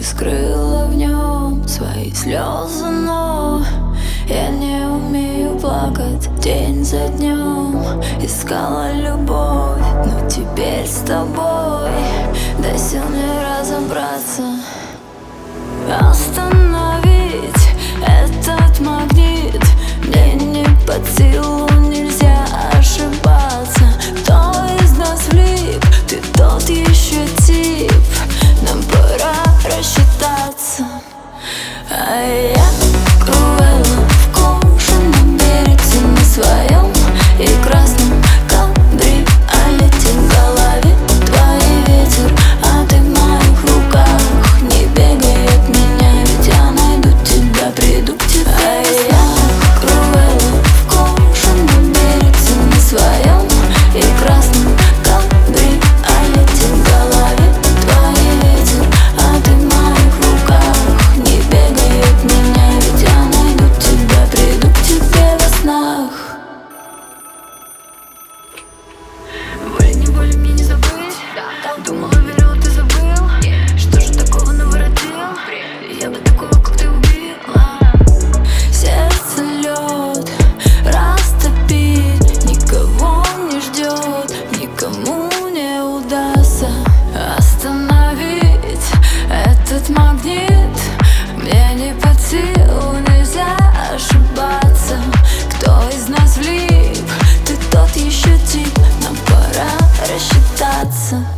бы скрыла в нем свои слезы, но я не умею плакать день за днем. Искала любовь, но теперь с тобой дай сил мне разобраться. Остановить этот магнит мне не под силу, нельзя ошибаться. Кто из нас влип, ты тот еще тип, нам пора рассчитаться. А я Круэлла в кожаном берете на своем и красном кабриолете. В голове твой ветер, а ты в моих руках. Не бегай от меня, ведь я найду тебя, приду к тебе. А я Круэлла в кожаном берете на своем и красном кабриолете. В голове твой ветер, а ты в моих руках. Не бегай от меня, ведь я найду тебя, приду к тебе во снах. Волей-неволей мне не забыть. Думала, верила, ты забыл. Что же такого наворотил? Я бы такого, как ты, убила. Сердце лед растопить никого не ждет, никому не удастся остановить этот магнит. Мне не под силу, нельзя ошибаться. Кто из нас влип, ты тот еще тип, нам пора рассчитаться.